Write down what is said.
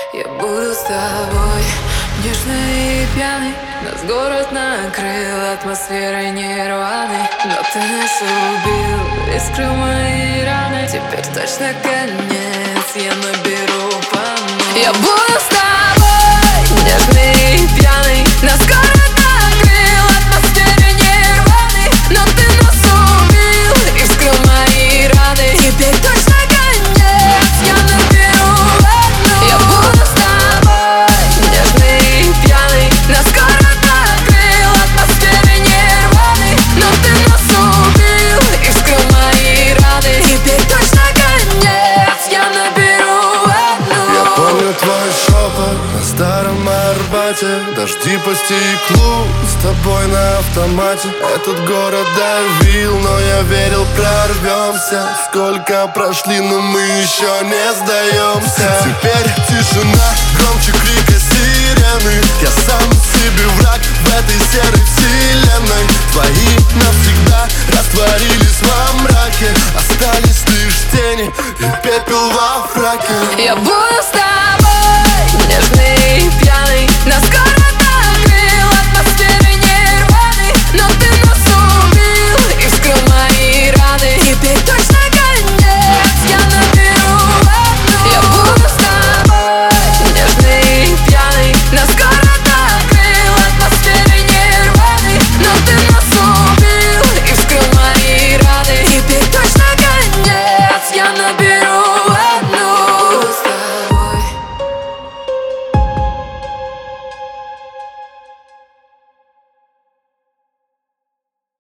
Я буду с тобой, нежный и пьяный. Нас город накрыл атмосферой нирваны. Но ты нас убил, искрил мои раны. Теперь точно конец, я наберу по новой. Я буду с тобой, нежный и пьяный. Нас город накрыл атмосферой нирваны. Но ты нас убил, искрил мои раны. Теперь точно конец, я наберу одну. Я буду с тобой, нежный и пьяный. Нас город накрыл атмосферой нирваны. Но ты нас убил, искрил мои раны. Теперь точно конец, я наберу одну. Я помню твой шепот на старом Арбате. Дожди по стеклу, с тобой на автомате. Этот город давил, но я верил, прорвемся. Сколько прошли, но мы еще не сдаемся. Теперь тишина, громче крика сирены. Я сам себе враг в этой серой вселенной. Твои навсегда